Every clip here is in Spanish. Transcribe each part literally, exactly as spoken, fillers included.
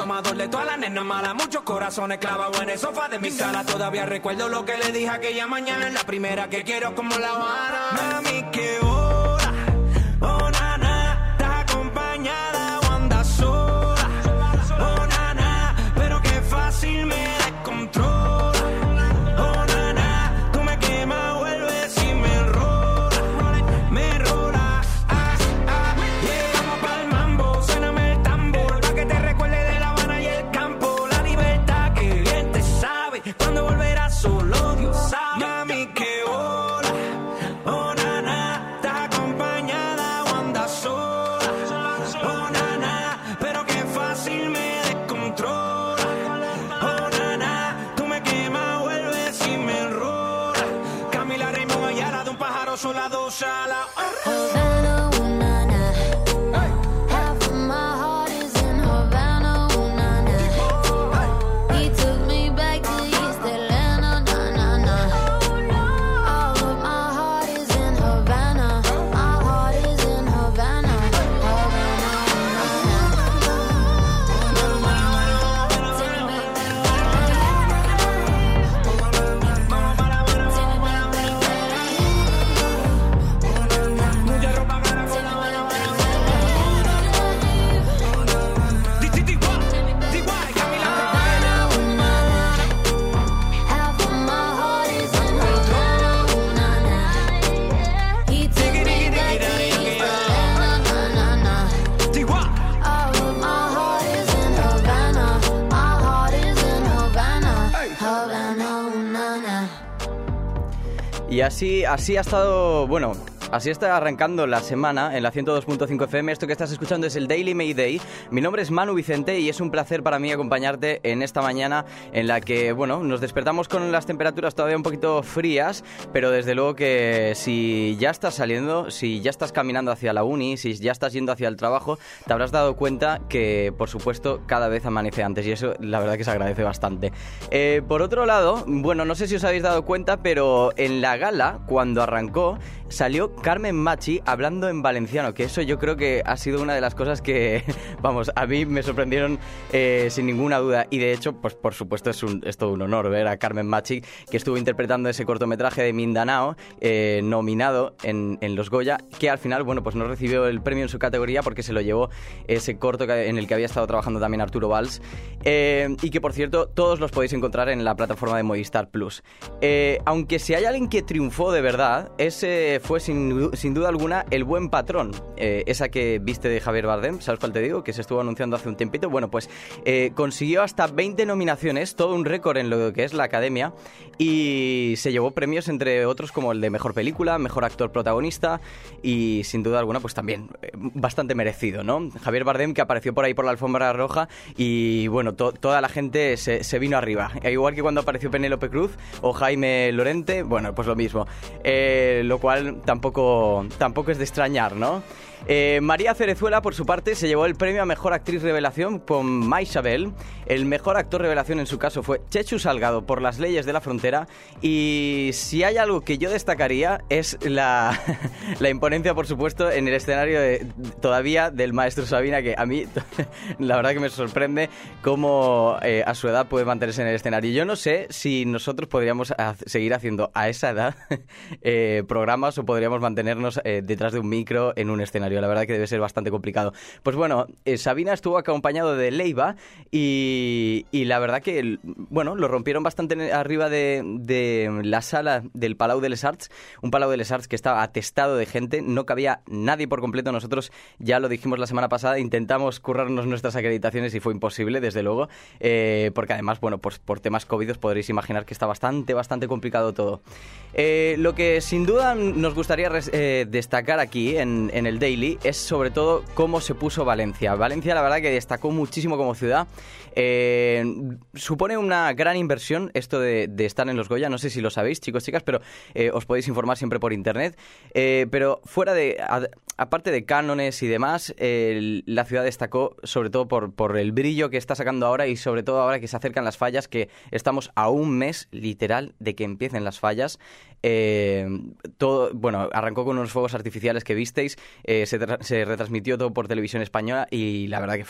mamador de todas las nenas malas, muchos corazones clavados en el sofá de mi sala. Todavía recuerdo lo que le dije aquella mañana, en la primera que quiero como La Habana. Mami, qué hora, oh nana, estás acompañada o andas sola, oh nana, pero qué fácil me descontrola, oh nana, tú me quemas, vuelves y me enrola, me enrola, ah, ah, yeah. Vamos pa'l mambo, suéname el tambor, pa' que te recuerde de La Habana y el campo, la libertad que bien te sabe, cuando volverás solo Dios sabe. Mami, qué hora, oh nana, estás acompañada o andas sola, oh nana, pero qué fácil me descontrola, oh nana, tú me quemas, vuelves y me enrola. Camila Raymond Ayala, de un pájaro sola, dos alas. Havana, ooh, na, na. Half of my heart is in Havana, ooh, na, na. He took me back to East Atlanta, na, na, na. All of my heart is in Havana. My heart is in Havana, Havana, ooh, na, na. Take me Mucha ropa cara con La Habana. D T D Y, Camila. Havana, ooh, na, na. Half of my heart is in Havana, ooh, na, na. He took me back to East Atlanta, na, na, na. D Y. All of my heart is in Havana. My heart is in Havana, Havana, ooh, na, na. Y así, así ha estado, bueno, así está arrancando la semana en la ciento dos punto cinco F M. Esto que estás escuchando es el Daily Mayday. Mi nombre es Manu Vicente y es un placer para mí acompañarte en esta mañana en la que, bueno, nos despertamos con las temperaturas todavía un poquito frías, pero desde luego que si ya estás saliendo, si ya estás caminando hacia la uni, si ya estás yendo hacia el trabajo, te habrás dado cuenta que, por supuesto, cada vez amanece antes y eso la verdad que se agradece bastante. Eh, por otro lado, bueno, no sé si os habéis dado cuenta, pero en la gala, cuando arrancó, salió Carmen Machi hablando en valenciano, que eso yo creo que ha sido una de las cosas que, vamos, a mí me sorprendieron eh, sin ninguna duda. Y de hecho, pues por supuesto es, un, es todo un honor ver a Carmen Machi, que estuvo interpretando ese cortometraje de Mindanao, eh, nominado en, en los Goya, que al final, bueno, pues no recibió el premio en su categoría porque se lo llevó ese corto que, en el que había estado trabajando también Arturo Valls, eh, y que, por cierto, todos los podéis encontrar en la plataforma de Movistar Plus. Eh, aunque si hay alguien que triunfó de verdad, ese fue sin, sin duda alguna El Buen Patrón, eh, esa que viste de Javier Bardem, ¿sabes cuál te digo? Que se estuvo anunciando hace un tiempito. Bueno, pues eh, consiguió hasta veinte nominaciones, todo un récord en lo que es la Academia, y se llevó premios entre otros como el de Mejor Película, Mejor Actor Protagonista, y sin duda alguna pues también eh, bastante merecido, ¿no? Javier Bardem, que apareció por ahí por la alfombra roja y bueno, to- toda la gente se, se vino arriba, e igual que cuando apareció Penélope Cruz o Jaime Lorente, bueno, pues lo mismo, eh, lo cual tampoco, tampoco es de extrañar, ¿no? Eh, María Cerezuela, por su parte, se llevó el premio a Mejor Actriz Revelación con Maisabel. El Mejor Actor Revelación en su caso fue Chechu Salgado por Las Leyes de la Frontera. Y si hay algo que yo destacaría es la, la imponencia, por supuesto, en el escenario de, todavía del maestro Sabina, que a mí la verdad que me sorprende cómo eh, a su edad puede mantenerse en el escenario. Yo no sé si nosotros podríamos ha- seguir haciendo a esa edad eh, programas o podríamos mantenernos eh, detrás de un micro en un escenario. La verdad que debe ser bastante complicado. Pues bueno, eh, Sabina estuvo acompañado de Leiva y, y la verdad que, bueno, lo rompieron bastante arriba de, de la sala del Palau de les Arts, un Palau de les Arts que estaba atestado de gente, no cabía nadie por completo. Nosotros ya lo dijimos la semana pasada, intentamos currarnos nuestras acreditaciones y fue imposible, desde luego, eh, porque además, bueno, pues por temas COVID os podréis imaginar que está bastante, bastante complicado todo. Eh, lo que sin duda nos gustaría res, eh, destacar aquí en, en el Daily es sobre todo cómo se puso Valencia. Valencia, la verdad que destacó muchísimo como ciudad. Eh, supone una gran inversión esto de, de estar en los Goya, no sé si lo sabéis, chicos, chicas, pero eh, os podéis informar siempre por internet. Eh, pero fuera de, a, aparte de cánones y demás, eh, la ciudad destacó sobre todo por, por el brillo que está sacando ahora y sobre todo ahora que se acercan las fallas, que estamos a un mes literal de que empiecen las fallas. Eh, todo, bueno, arrancó con unos fuegos artificiales que visteis, eh, se, tra- se retransmitió todo por televisión española y la verdad que fue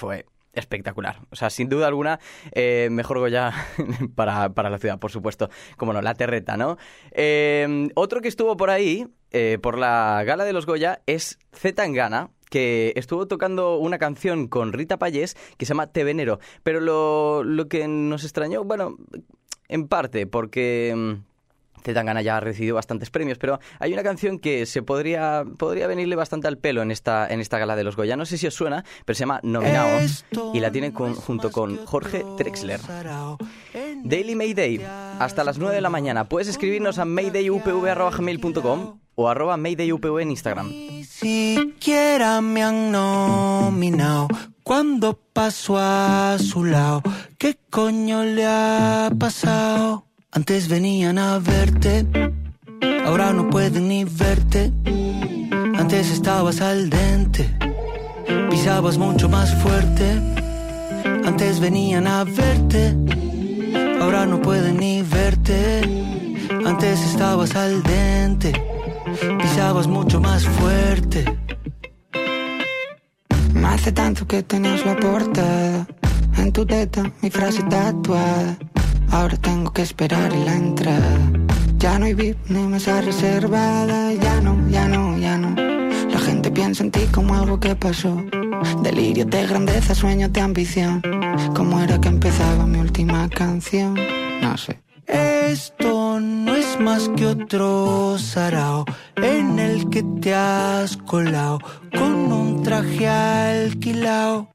espectacular. O sea, sin duda alguna, eh, mejor Goya para, para la ciudad, por supuesto. Como no, La Terreta, ¿no? Eh, otro que estuvo por ahí, eh, por la gala de los Goya, es C. Tangana, que estuvo tocando una canción con Rita Payés que se llama Te Venero. Pero lo, lo que nos extrañó, bueno, en parte, porque C. Tangana ya ha recibido bastantes premios, pero hay una canción que se podría, podría venirle bastante al pelo en esta, en esta gala de los Goya. No sé si os suena, pero se llama Nominao y la tiene con, junto con Jorge Drexler. Daily Mayday, hasta las nueve de la mañana. Puedes escribirnos a maydayupv arroba gmail punto com o arroba maydayupv en Instagram. Ni siquiera me han nominado cuando paso a su lado. ¿Qué coño le ha pasado? Antes venían a verte, ahora no pueden ni verte. Antes estabas al dente, pisabas mucho más fuerte. Antes venían a verte, ahora no pueden ni verte. Antes estabas al dente, pisabas mucho más fuerte. Me hace tanto que tenías la portada en tu teta, mi frase tatuada. Ahora tengo que esperar en la entrada. Ya no hay V I P ni mesa reservada. Ya no, ya no, ya no. La gente piensa en ti como algo que pasó. Delirios de grandeza, sueños de ambición. ¿Cómo era que empezaba mi última canción? No sé. Esto no es más que otro sarao en el que te has colado con un traje alquilao.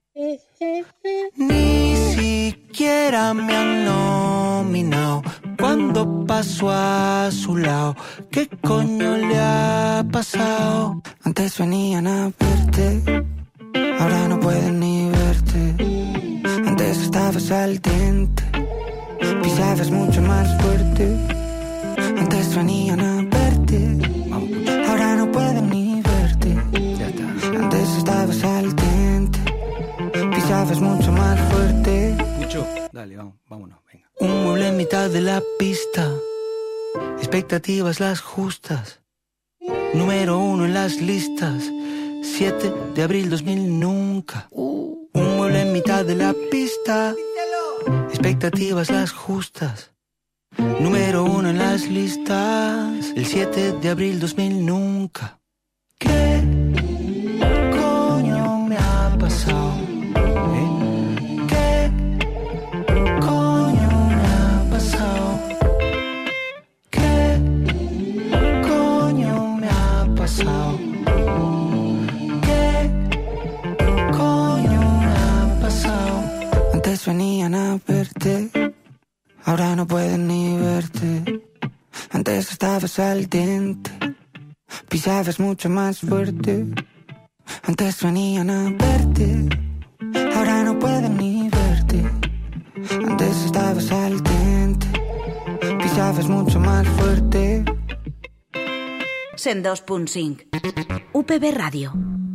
Ni siquiera me han nominado cuando paso a su lado. ¿Qué coño le ha pasado? Antes venían a verte, ahora no pueden ni verte. Antes estabas al dente, pisabas mucho más fuerte. Antes venían a verte, ahora no pueden ni verte. Antes estabas al dente, pisabas mucho más fuerte. Mucho. Dale, vamos, vámonos, venga. Un mueble en mitad de la pista, expectativas las justas. Número uno en las listas, siete de abril dos mil nunca. Un mueble en mitad de la pista, expectativas las justas. Número uno en las listas, el siete de abril dos mil nunca. ¿Qué coño me ha pasado? ¿Qué coño me ha pasado? ¿Qué coño me ha pasado? ¿Qué coño me ha pasado? Antes venían a verte, ahora no pueden ni verte. Antes estabas al dente, pisabas mucho más fuerte. Antes venían a verte, ahora no pueden ni verte. Antes estabas al dente, pisabas mucho más fuerte. cent dos punt cinc. U P B Ràdio.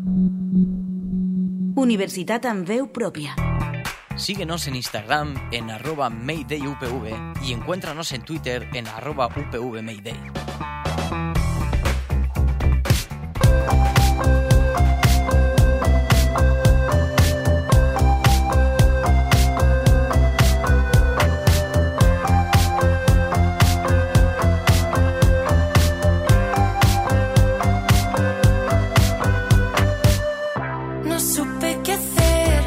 Universitat amb veu pròpia. Síguenos en Instagram en arroba maydayupv y encuéntranos en Twitter en arroba upvmayday. No supe qué hacer.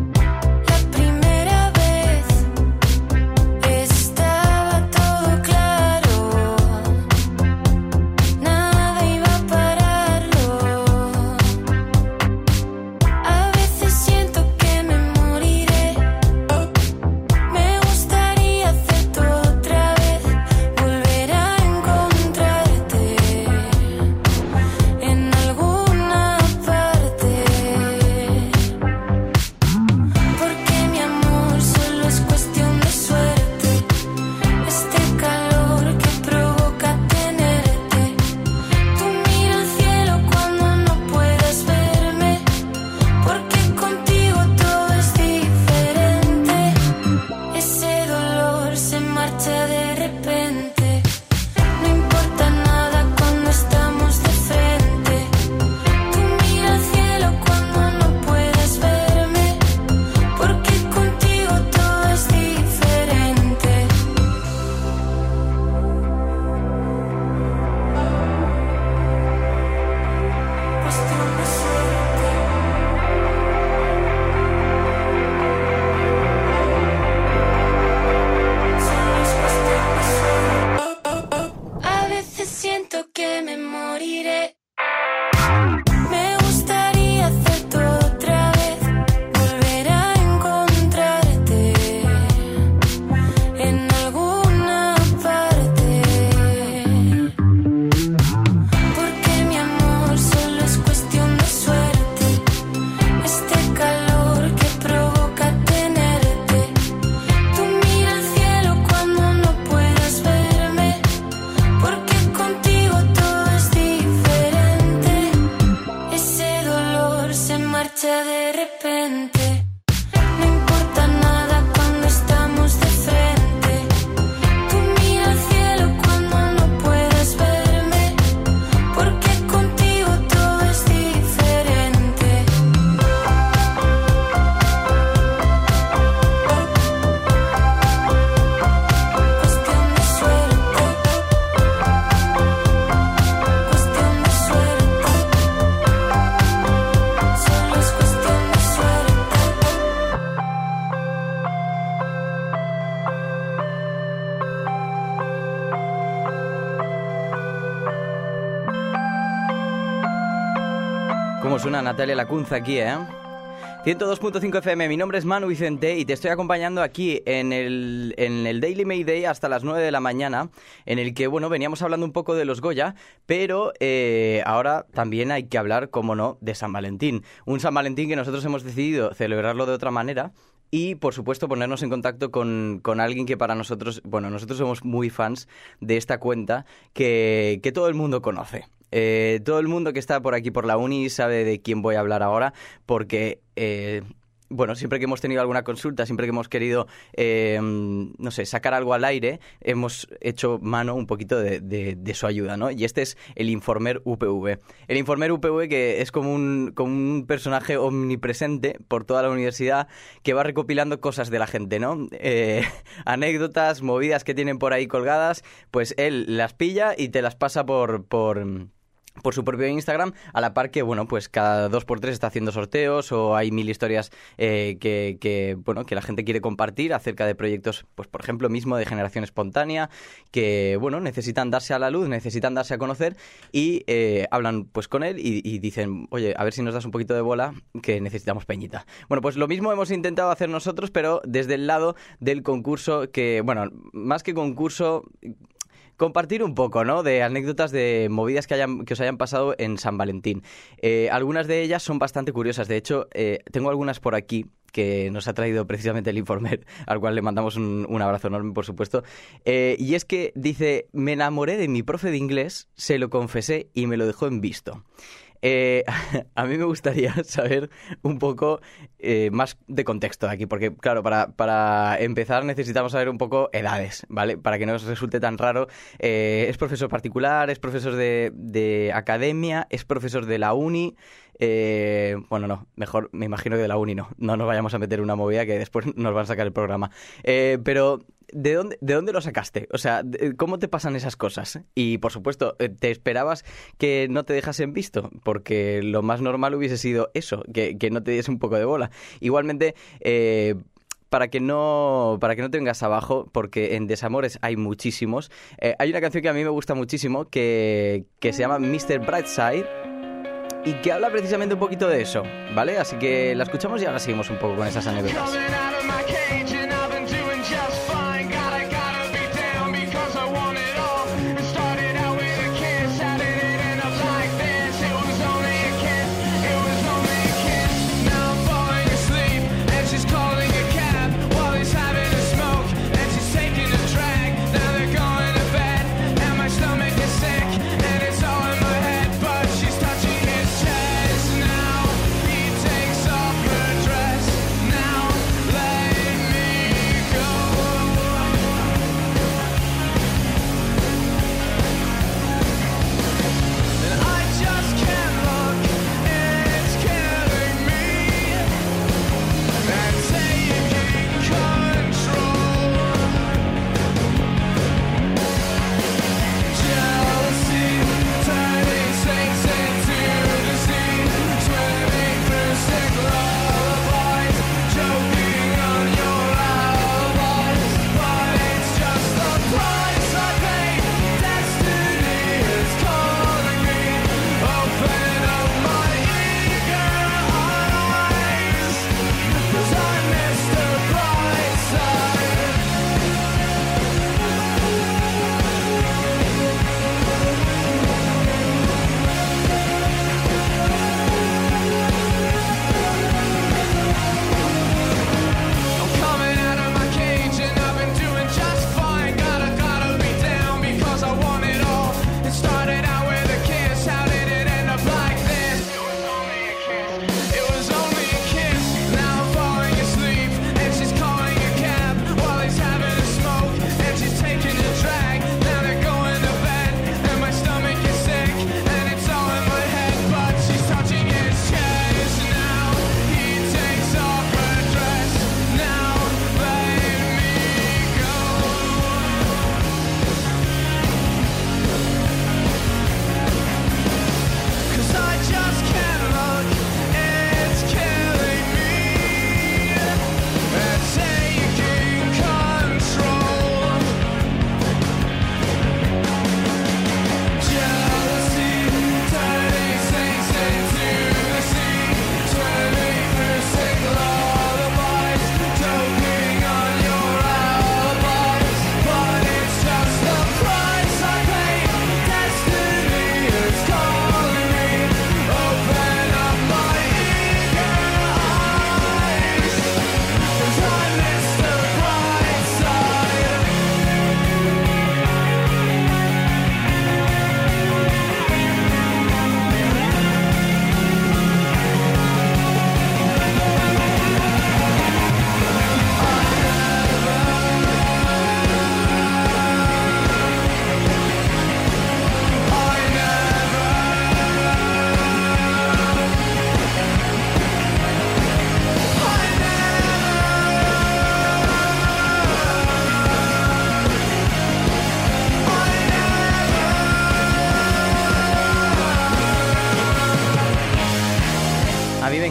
La primera vez estaba todo claro. tenemos una Natalia Lacunza aquí, ¿eh? ciento dos punto cinco F M, mi nombre es Manu Vicente y te estoy acompañando aquí en el, en el Daily Mayday hasta las nueve de la mañana, en el que, bueno, veníamos hablando un poco de los Goya, pero eh, ahora también hay que hablar, como no, de San Valentín. Un San Valentín que nosotros hemos decidido celebrarlo de otra manera y, por supuesto, ponernos en contacto con, con alguien que para nosotros, bueno, nosotros somos muy fans de esta cuenta que, que todo el mundo conoce. Eh, todo el mundo que está por aquí por la uni sabe de quién voy a hablar ahora porque, eh, bueno, siempre que hemos tenido alguna consulta, siempre que hemos querido, eh, no sé, sacar algo al aire, hemos hecho mano un poquito de, de, de su ayuda, ¿no? Y este es el Informer U P V. El Informer U P V que es como un, como un personaje omnipresente por toda la universidad que va recopilando cosas de la gente, ¿no? Eh, anécdotas, movidas que tienen por ahí colgadas, pues él las pilla y te las pasa por... por por su propio Instagram, a la par que, bueno, pues cada dos por tres está haciendo sorteos o hay mil historias eh, que, que, bueno, que la gente quiere compartir acerca de proyectos, pues por ejemplo mismo de generación espontánea, que, bueno, necesitan darse a la luz, necesitan darse a conocer y eh, hablan pues con él y, y dicen, oye, a ver si nos das un poquito de bola, que necesitamos peñita. Bueno, pues lo mismo hemos intentado hacer nosotros, pero desde el lado del concurso que, bueno, más que concurso... compartir un poco, ¿no?, de anécdotas de movidas que hayan que os hayan pasado en San Valentín. Eh, algunas de ellas son bastante curiosas. De hecho, eh, tengo algunas por aquí que nos ha traído precisamente el Informer, al cual le mandamos un, un abrazo enorme, por supuesto. Eh, y es que dice, me enamoré de mi profe de inglés, se lo confesé y me lo dejó en visto. Eh, a mí me gustaría saber un poco eh, más de contexto aquí, porque claro, para, para empezar necesitamos saber un poco edades, ¿vale? Para que no os resulte tan raro. Eh, ¿Es profesor particular? ¿Es profesor de, de academia? ¿Es profesor de la uni? Eh, bueno, no, mejor me imagino que de la uni no. No nos vayamos a meter una movida que después nos van a sacar el programa. Eh, pero... ¿De dónde, ¿De dónde lo sacaste? O sea, ¿cómo te pasan esas cosas? Y, por supuesto, ¿te esperabas que no te dejasen visto? Porque lo más normal hubiese sido eso, que, que no te diese un poco de bola. Igualmente, eh, para que no para que no te vengas abajo, porque en desamores hay muchísimos, eh, hay una canción que a mí me gusta muchísimo que, que se llama mister Brightside y que habla precisamente un poquito de eso, ¿vale? Así que la escuchamos y ahora seguimos un poco con esas anécdotas. Now, let me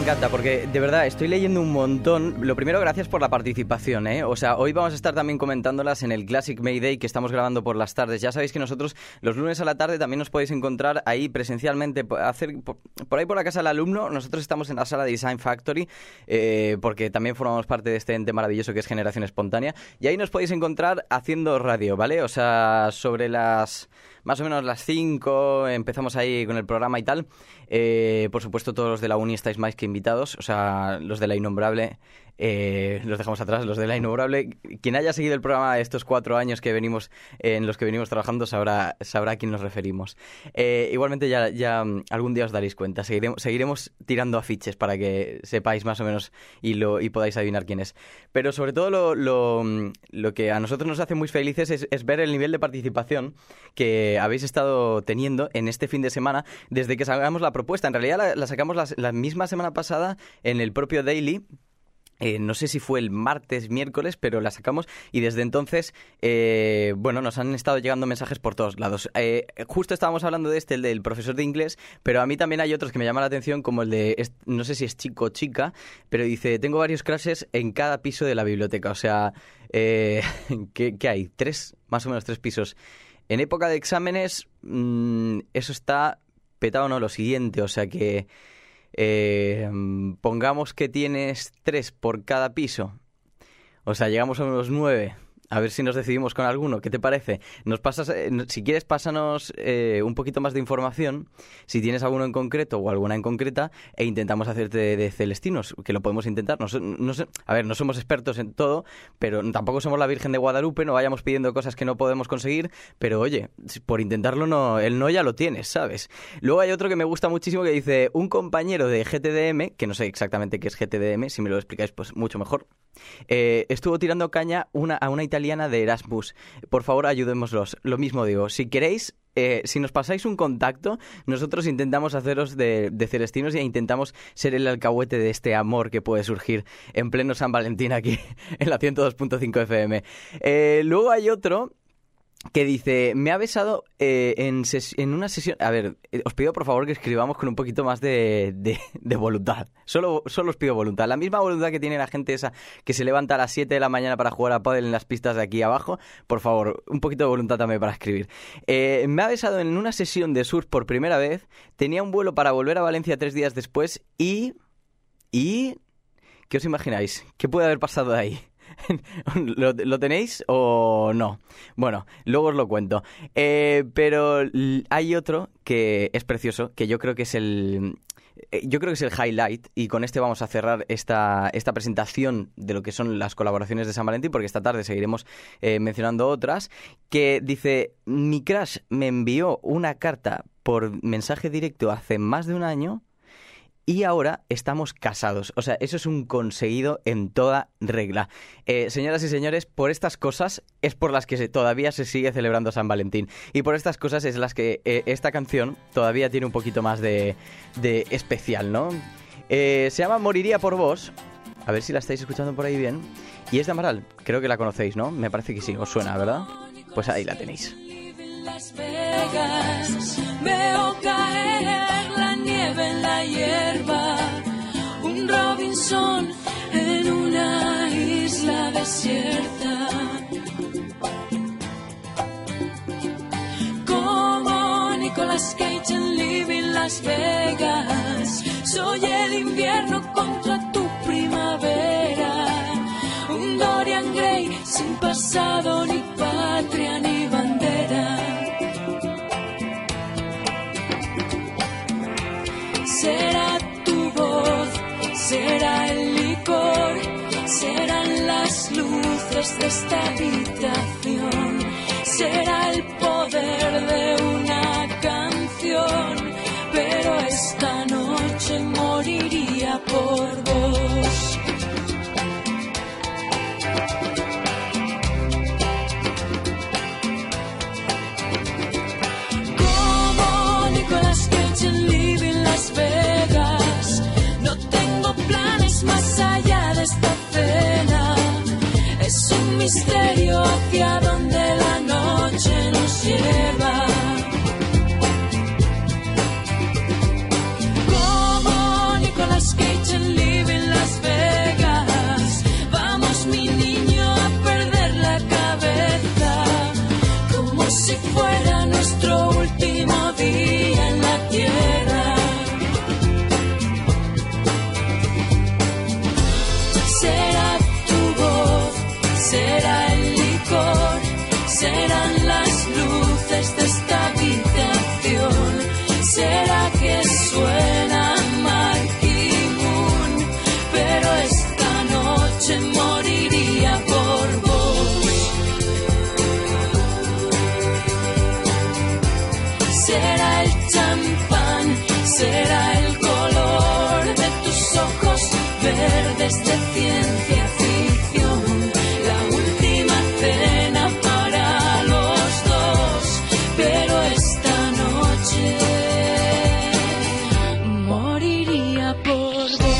encanta porque de verdad estoy leyendo un montón. Lo primero, gracias por la participación, ¿eh? O sea, hoy vamos a estar también comentándolas en el Classic Mayday que estamos grabando por las tardes. Ya sabéis que nosotros los lunes a la tarde también nos podéis encontrar ahí presencialmente, hacer por, por ahí por la casa del alumno. Nosotros estamos en la sala de Design Factory eh, porque también formamos parte de este ente maravilloso que es Generación Espontánea. Y ahí nos podéis encontrar haciendo radio, ¿vale? O sea, sobre las... más o menos las cinco empezamos ahí con el programa y tal. Eh, por supuesto, todos los de la uni estáis más que invitados. O sea, los de la Innombrable eh, los dejamos atrás. Los de la Innombrable, quien haya seguido el programa estos cuatro años que venimos en los que venimos trabajando sabrá, sabrá a quién nos referimos. Eh, igualmente ya, ya algún día os daréis cuenta. Seguiremos, seguiremos tirando afiches para que sepáis más o menos y, lo, y podáis adivinar quién es. Pero sobre todo lo, lo, lo que a nosotros nos hace muy felices es, es ver el nivel de participación que habéis estado teniendo en este fin de semana desde que sacamos la propuesta. En realidad la, la sacamos la, la misma semana pasada en el propio Daily. Eh, no sé si fue el martes, miércoles, pero la sacamos y desde entonces, eh, bueno, nos han estado llegando mensajes por todos lados. Eh, justo estábamos hablando de este, el del profesor de inglés, pero a mí también hay otros que me llaman la atención, como el de, no sé si es chico o chica, pero dice, tengo varios crashes en cada piso de la biblioteca. O sea, eh, ¿qué, qué hay? Tres, más o menos tres pisos. En época de exámenes, mmm, eso está petado, no, lo siguiente, o sea que... Eh, pongamos que tienes tres por cada piso, o sea, llegamos a unos nueve. A ver si nos decidimos con alguno. ¿Qué te parece? Nos pasas, eh, si quieres, pásanos eh, un poquito más de información, si tienes alguno en concreto o alguna en concreta, e intentamos hacerte de, de celestinos, que lo podemos intentar. No, no sé, a ver, no somos expertos en todo, pero tampoco somos la Virgen de Guadalupe, no vayamos pidiendo cosas que no podemos conseguir, pero oye, por intentarlo, no, el no ya lo tienes, ¿sabes? Luego hay otro que me gusta muchísimo que dice, un compañero de G T D M, que no sé exactamente qué es G T D M, si me lo explicáis, pues mucho mejor, eh, estuvo tirando caña una, a una italiana de Erasmus. Por favor, ayudémoslos. Lo mismo digo, si queréis, eh, si nos pasáis un contacto, nosotros intentamos haceros de, de celestinos e intentamos ser el alcahuete de este amor que puede surgir en pleno San Valentín aquí en la ciento dos punto cinco F M. Eh, luego hay otro que dice, me ha besado eh, en, ses- en una sesión... A ver, eh, os pido por favor que escribamos con un poquito más de, de, de voluntad. Solo, solo os pido voluntad. La misma voluntad que tiene la gente esa que se levanta a las siete de la mañana para jugar a pádel en las pistas de aquí abajo. Por favor, un poquito de voluntad también para escribir. Eh, me ha besado en una sesión de surf por primera vez. Tenía un vuelo para volver a Valencia tres días después y... ¿Y? ¿Qué os imagináis? ¿Qué puede haber pasado de ahí? ¿Lo, ¿Lo tenéis o no? Bueno, luego os lo cuento. Eh, pero hay otro que es precioso, que yo creo que es el... Yo creo que es el highlight, y con este vamos a cerrar esta, esta presentación de lo que son las colaboraciones de San Valentín, porque esta tarde seguiremos eh, mencionando otras, que dice, mi crush me envió una carta por mensaje directo hace más de un año y ahora estamos casados. O sea, eso es un conseguido en toda regla. Eh, señoras y señores, por estas cosas es por las que se, todavía se sigue celebrando San Valentín. Y por estas cosas es las que eh, esta canción todavía tiene un poquito más de, de especial, ¿no? Eh, se llama Moriría por vos. A ver si la estáis escuchando por ahí bien. Y es de Amaral. Creo que la conocéis, ¿no? Me parece que sí. Os suena, ¿verdad? Pues ahí la tenéis. Las Vegas, veo caer la nieve en la hierba, un Robinson en una isla desierta. Como Nicolas Cage en Living Las Vegas, soy el invierno contra tu primavera, un Dorian Gray sin pasado ni patria ni bandera. Será tu voz, será el licor, serán las luces de esta habitación, será el poder de una canción, pero esta noche moriría por vos. Como Nicolas Cage en Living Las Vegas, no tengo planes allá de esta cena. Es un misterio hacia dónde serán las luces de esta habitación. Será que suena Marquee Moon, pero esta noche moriría por vos. Será el champán, será el color de tus ojos verdes de ciencia ficción. La última cena para los dos, pero esta noche moriría por vos.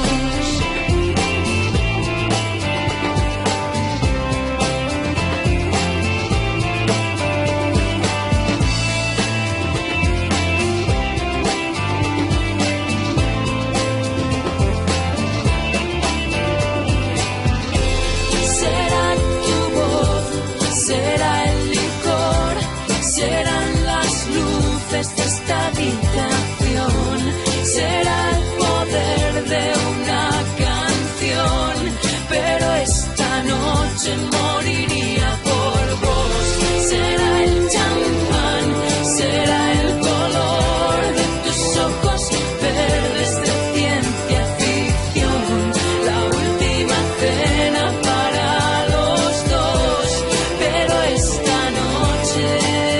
Será tu voz, será el licor, serán las luces de esta habitación, será el poder de una canción, pero esta noche moriría por vos. Será el champán, será el color de tus ojos verdes de ciencia ficción. La última cena para los dos, pero esta noche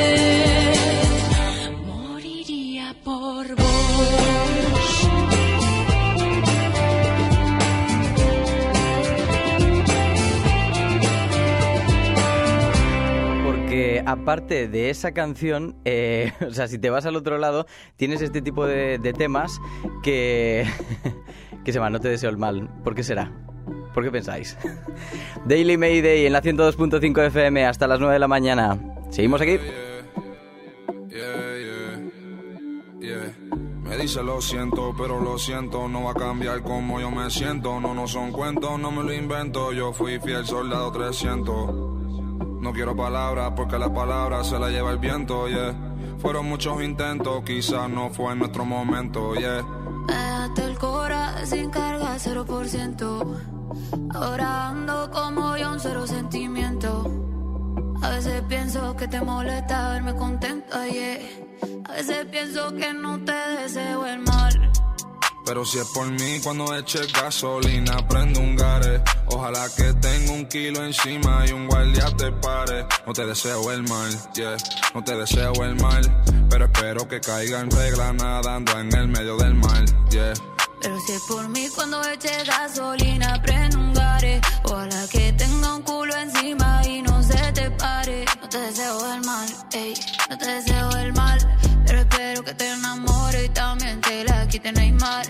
moriría por vos. Porque aparte de esa canción, eh, o sea, si te vas al otro lado, tienes este tipo de, de temas que... que se llama No te deseo el mal. ¿Por qué será? ¿Por qué pensáis? Daily Mayday en la ciento dos punto cinco F M hasta las nueve de la mañana. Seguimos aquí. Yeah, yeah, yeah. Me dice lo siento, pero lo siento, no va a cambiar como yo me siento. No, no son cuentos, no me lo invento. Yo fui fiel soldado trescientos. No quiero palabras porque las palabras se las lleva el viento, yeah. Fueron muchos intentos, quizás no fue nuestro momento, yeah. Me dejaste el cora sin carga, cero por ciento. Ahora ando como yo, un cero sentimiento. A veces pienso que te molesta verme contenta, yeah. A veces pienso que no te deseo el mal. Pero si es por mí, cuando eche gasolina, prendo un gare. Ojalá que tenga un kilo encima y un guardia te pare. No te deseo el mal, yeah, no te deseo el mal. Pero espero que caiga en regla nadando en el medio del mar, yeah. Pero si es por mí, cuando eche gasolina, prendo un gare. Ojalá que tenga un culo encima y no se te pare. No te deseo el mal, ey, no te deseo el mal. Pero espero que te enamore y también te la quite Neymar.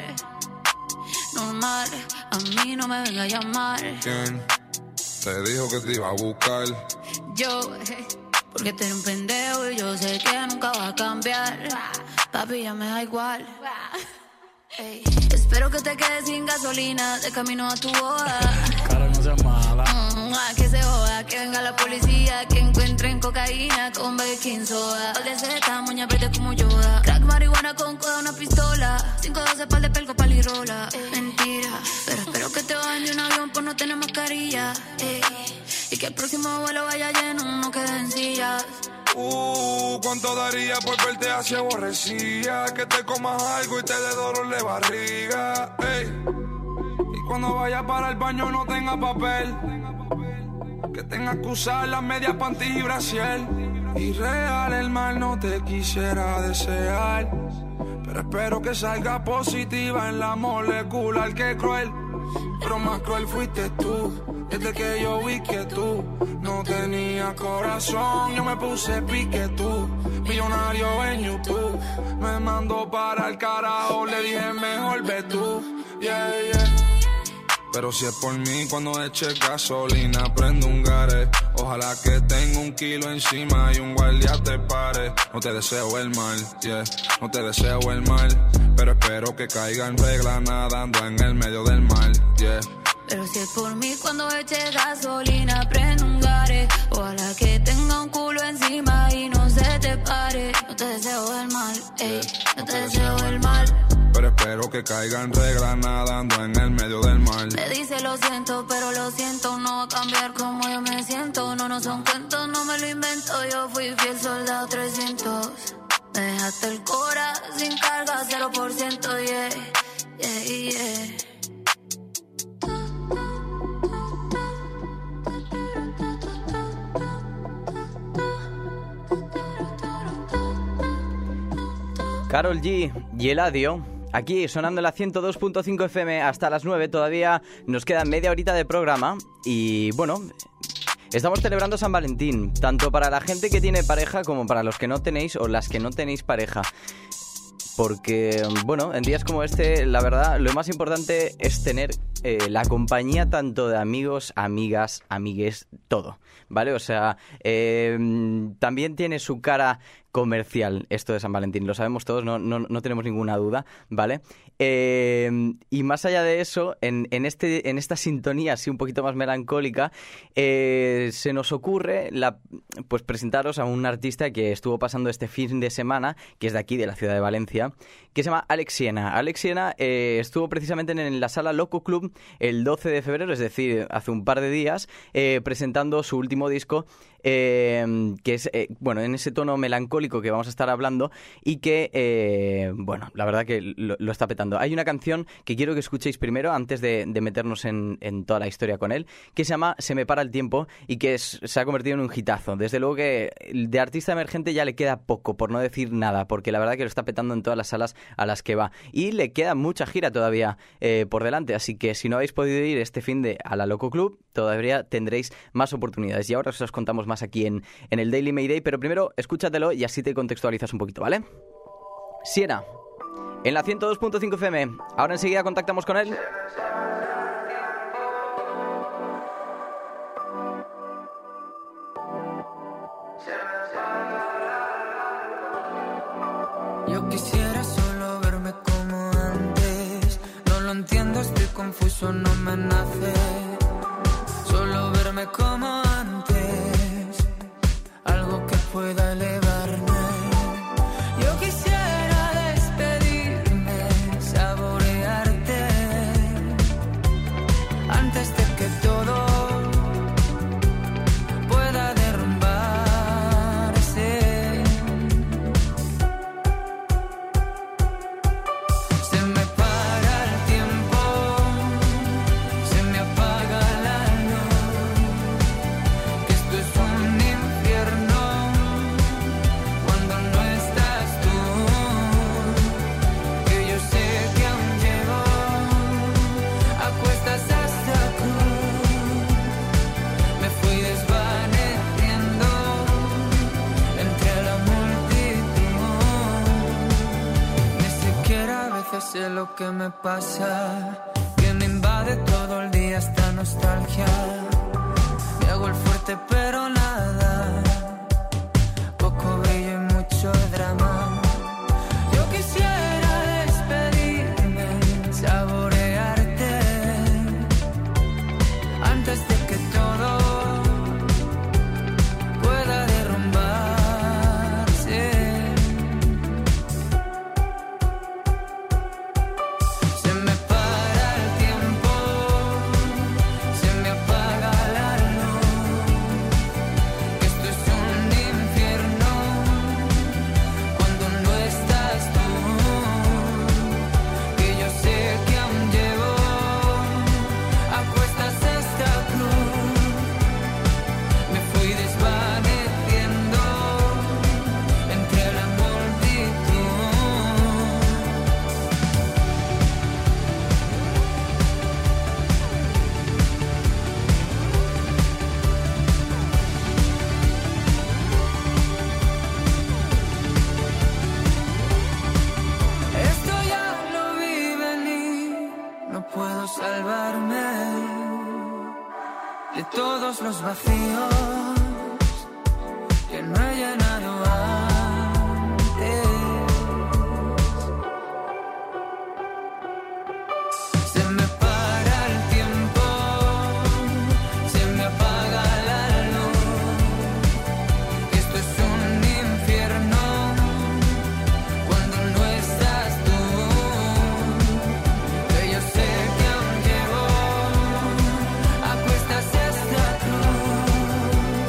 Normal, a mí no me venga a llamar. ¿Quién te dijo que te iba a buscar? Yo, eh, porque tú eres un pendejo y yo sé que nunca va a cambiar. Papi, ya me da igual. Ey. Espero que te quedes sin gasolina de camino a tu boda. Cara, no seas mala. Mm, ah, que se joda, que venga la policía, que encuentren cocaína con baking soda. Pal de seta, moña verde como Yoda. Crack, marihuana con coda, una pistola. cinco doce, pal de pelco, palirola. Mentira, pero espero que te bajen de un avión por no tener mascarilla. Ey. Y que el próximo vuelo vaya lleno, no queden sillas. Uh, ¿cuánto daría por verte así aborrecida? Que te comas algo y te dé dolor de barriga, ey. Y cuando vayas para el baño no tenga papel, que tengas que usar las medias panties y brasier. Irreal el mal no te quisiera desear, pero espero que salga positiva en la molecular. Que cruel, pero más cruel fuiste tú. Desde que yo vi que tú no tenías corazón, yo me puse pique tú. Millonario en YouTube, me mandó para el carajo, le dije mejor ve tú, yeah, yeah. Pero si es por mí, cuando eche gasolina, prendo un gare. Ojalá que tenga un kilo encima y un guardia te pare. No te deseo el mal, yeah, no te deseo el mal. Pero espero que caiga en regla nadando en el medio del mar, yeah. Pero si es por mí, cuando eche gasolina, prendo un gare. Ojalá que tenga un culo encima y no se te pare. No te deseo el mal, ey, no te deseo el mal. Pero espero que caiga en regla nadando en el medio del mar. Me dice lo siento, pero lo siento, no va a cambiar como yo me siento. No, no son cuentos, no me me lo invento, yo fui fiel soldado trescientos. Me dejaste el cora sin carga, cero por ciento, yeah, yeah, yeah. Karol G y Eladio, aquí sonando la ciento dos punto cinco F M hasta las nueve. Todavía nos queda media horita de programa y bueno, estamos celebrando San Valentín, tanto para la gente que tiene pareja como para los que no tenéis o las que no tenéis pareja. Porque, bueno, en días como este, la verdad, lo más importante es tener eh, la compañía tanto de amigos, amigas, amigues, todo, ¿vale? O sea, eh, también tiene su cara comercial esto de San Valentín, lo sabemos todos, no, no, no tenemos ninguna duda, ¿vale? Eh, y más allá de eso, en, en, este, en esta sintonía así un poquito más melancólica, eh, se nos ocurre la, pues presentaros a un artista que estuvo pasando este fin de semana, que es de aquí, de la ciudad de Valencia, que se llama Alex Siena. Alex Siena eh, estuvo precisamente en, en la sala Loco Club el doce de febrero, es decir, hace un par de días, eh, presentando su último disco, eh, que es, eh, bueno, en ese tono melancólico que vamos a estar hablando y que, eh, bueno, la verdad que lo, lo está petando. Hay una canción que quiero que escuchéis primero antes de, de meternos en, en toda la historia con él, que se llama Se me para el tiempo y que es, se ha convertido en un hitazo. Desde luego que de artista emergente ya le queda poco, por no decir nada, porque la verdad que lo está petando en todas las salas a las que va. Y le queda mucha gira todavía eh, por delante, así que si no habéis podido ir este fin de a la Loco Club, todavía tendréis más oportunidades. Y ahora os contamos más aquí en, en el Daily Mayday, pero primero escúchatelo y así te contextualizas un poquito, ¿vale? Siena, en la ciento dos punto cinco F M. Ahora enseguida contactamos con él. Yo quisiera solo verme como antes. No lo entiendo, estoy confuso, no me nace. Solo verme como antes, algo que pueda elevarme. Yo quisiera despedirme, saborearte, antes de que todo pueda derrumbarse. Se me para el tiempo, se me apaga la luz, que esto es un infierno cuando no estás tú, que yo sé que aún llevo a cuestas hasta cruz. Me fui desvaneciendo entre la multitud. Ni siquiera a veces sé lo que me pasa, que me invade todo el día esta nostalgia. Me hago el fuerte pero nada, poco brillo y mucho drama. Yo quisiera despedirme, saborearte, antes de que todo pueda derrumbarse. Se me para el tiempo, se me apaga la luz, que esto es un infierno cuando no estás tú, que yo sé que aún llevo a cuestas esta cruz. Me fui desvaneciendo entre la multitud. Esto ya lo vi venir, no puedo salvarme de todos los vacíos que no he llenado antes. Se me para el tiempo, se me apaga la luz, que esto es un infierno cuando no estás tú, que yo sé que aún llevo a cuestas esta cruz.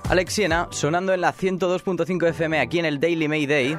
Alex Siena, sonando en la ciento dos punto cinco F M aquí en el Daily Mayday.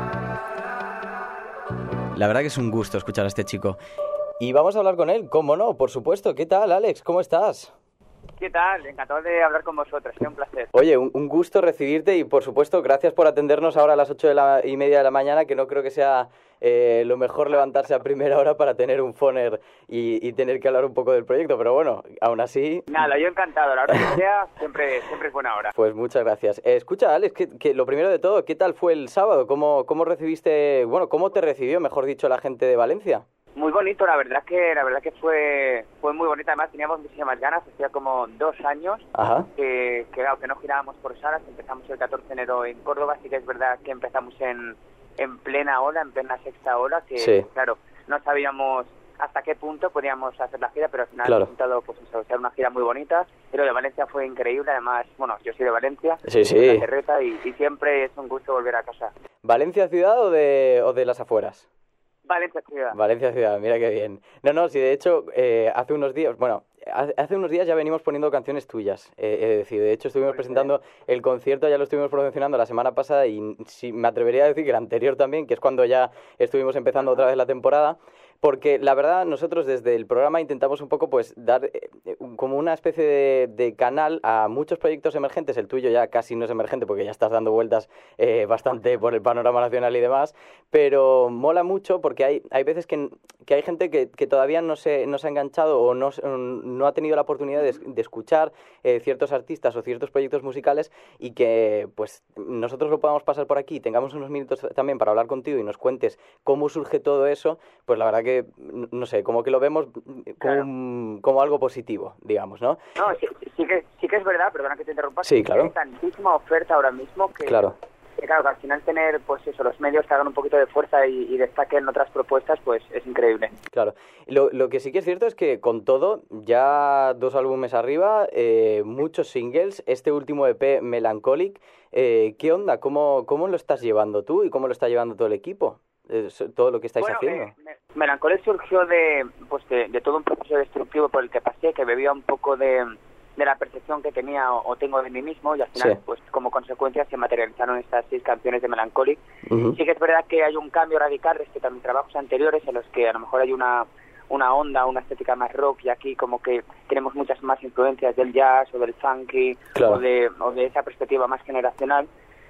La verdad que es un gusto escuchar a este chico. Y vamos a hablar con él, ¿cómo no? Por supuesto. ¿Qué tal, Alex? ¿Cómo estás? ¿Qué tal? Encantado de hablar con vosotros, es un placer. Oye, un, un gusto recibirte y, por supuesto, gracias por atendernos ahora a las ocho de la, y media de la mañana, que no creo que sea eh, lo mejor levantarse a primera hora para tener un phoner y, y tener que hablar un poco del proyecto, pero bueno, aún así... Nada, yo encantado, la hora que sea, siempre, siempre es buena hora. Pues muchas gracias. Eh, escucha, Alex, que, que lo primero de todo, ¿qué tal fue el sábado? ¿Cómo, cómo recibiste, bueno, cómo te recibió, mejor dicho, la gente de Valencia? Muy bonito, la verdad que la verdad que fue fue muy bonito. Además teníamos muchísimas ganas, hacía como dos años Ajá. que, que, claro, que no girábamos por salas. Empezamos el catorce de enero en Córdoba, sí que es verdad que empezamos en, en plena ola, en plena sexta ola, que sí. claro, no sabíamos hasta qué punto podíamos hacer la gira, pero al final claro. ha resultado pues eso, ser una gira muy bonita. Pero de Valencia fue increíble, además, bueno, yo soy de Valencia, sí, sí. de la Terreta, y, y siempre es un gusto volver a casa. ¿Valencia ciudad o de, o de las afueras? Valencia ciudad. Valencia ciudad, mira qué bien. No, no, sí, de hecho, eh, hace unos días, bueno, hace unos días ya venimos poniendo canciones tuyas. Eh, es decir, de hecho estuvimos presentando el concierto, ya lo estuvimos promocionando la semana pasada y sí, me atrevería a decir que el anterior también, que es cuando ya estuvimos empezando otra vez la temporada. Porque la verdad nosotros desde el programa intentamos un poco pues dar eh, como una especie de, de canal a muchos proyectos emergentes. El tuyo ya casi no es emergente porque ya estás dando vueltas eh, bastante por el panorama nacional y demás, pero mola mucho porque hay, hay veces que, que hay gente que, que todavía no se, no se ha enganchado o no, no ha tenido la oportunidad de, de escuchar eh, ciertos artistas o ciertos proyectos musicales y que pues nosotros lo podamos pasar por aquí, tengamos unos minutos también para hablar contigo y nos cuentes cómo surge todo eso, pues la verdad que no sé, como que lo vemos como, claro. un, como algo positivo, digamos, ¿no? No, sí, sí, que, sí que es verdad, perdona que te interrumpa, sí, claro. Hay tantísima oferta ahora mismo que, claro. que, claro, que al final tener, pues eso, los medios que hagan un poquito de fuerza y, y destaquen otras propuestas, pues es increíble. Claro. Lo, lo que sí que es cierto es que con todo, ya dos álbumes arriba, eh, muchos singles, este último E P, Melancholic, eh, ¿qué onda? ¿Cómo, ¿Cómo lo estás llevando tú y cómo lo está llevando todo el equipo? Todo lo que estáis bueno, haciendo. Eh, Melancholic surgió de, pues de, de todo un proceso destructivo por el que pasé, que bebía un poco de, de la percepción que tenía o, o tengo de mí mismo, y al final, sí. pues como consecuencia se materializaron estas seis canciones de Melancholic. Uh-huh. Sí que es verdad que hay un cambio radical respecto a mis trabajos anteriores, en los que a lo mejor hay una una onda, una estética más rock, y aquí como que tenemos muchas más influencias del jazz o del funky, claro. o, de, o de esa perspectiva más generacional.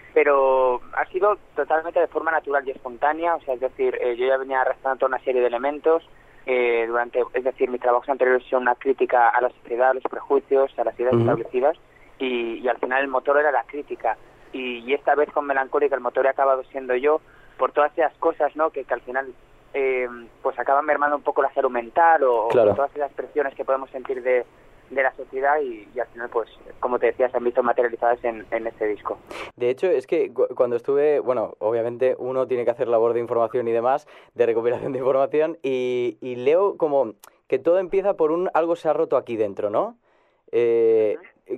Pero ha sido totalmente de forma natural y espontánea, o sea, es decir, eh, yo ya venía arrastrando toda una serie de elementos, eh, durante, es decir, mis trabajos anteriores son una crítica a la sociedad, a los prejuicios, a las ideas uh-huh. establecidas, y, y al final el motor era la crítica, y, y esta vez con Melancholic el motor he acabado siendo yo, por todas esas cosas, ¿no?, que, que al final eh, pues acaban mermando un poco la salud mental, o, claro. o todas esas presiones que podemos sentir de de la sociedad, y, y al final, pues, como te decía, se han visto materializadas en, en este disco. De hecho, es que cuando estuve, bueno, obviamente uno tiene que hacer labor de información y demás, de recopilación de información, y, y leo como que todo empieza por un algo se ha roto aquí dentro, ¿no? Eh,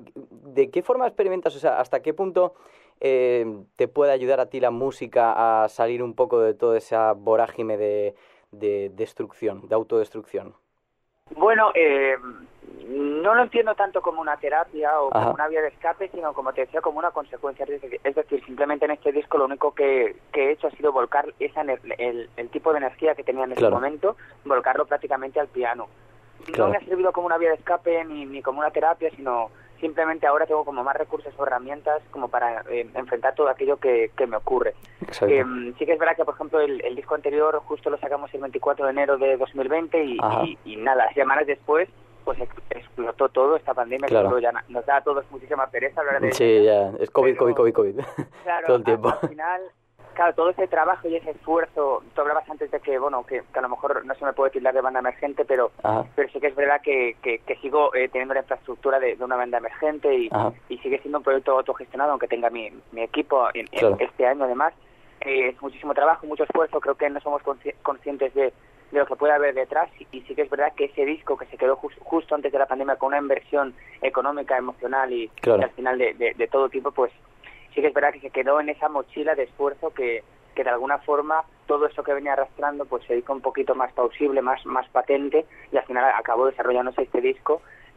¿De qué forma experimentas? O sea, ¿hasta qué punto eh, te puede ayudar a ti la música a salir un poco de toda esa vorágine de, de destrucción, de autodestrucción? Bueno, eh, no lo entiendo tanto como una terapia o Ajá. como una vía de escape, sino como te decía, como una consecuencia. Es decir, simplemente en este disco lo único que, que he hecho ha sido volcar esa el, el tipo de energía que tenía en ese claro. momento, volcarlo prácticamente al piano. Claro. No me ha servido como una vía de escape ni, ni como una terapia, sino simplemente ahora tengo como más recursos o herramientas como para eh, enfrentar todo aquello que, que me ocurre. Eh, sí que es verdad que, por ejemplo, el, el disco anterior justo lo sacamos el veinticuatro de enero de dos mil veinte y, y, y nada, semanas después pues explotó todo, esta pandemia, claro. que ya nos da a todos muchísima pereza hablar de sí, ella. ya, es COVID, pero, COVID, COVID, COVID, claro, todo el tiempo. Al final, claro, todo ese trabajo y ese esfuerzo, tú hablabas antes de que, bueno, que, que a lo mejor no se me puede tildar de banda emergente, pero Ajá. pero sí que es verdad que, que, que sigo eh, teniendo la infraestructura de, de una banda emergente y, y sigue siendo un proyecto autogestionado, aunque tenga mi, mi equipo en, claro. en este año además. Eh, es muchísimo trabajo, mucho esfuerzo, creo que no somos consci- conscientes de, de lo que puede haber detrás, y, y sí que es verdad que ese disco que se quedó just, justo antes de la pandemia con una inversión económica, emocional y, claro. y al final de, de, de todo tipo, pues sí que es verdad que se quedó en esa mochila de esfuerzo que, que de alguna forma todo eso que venía arrastrando pues se hizo un poquito más plausible, más, más patente, y al final acabó desarrollándose este disco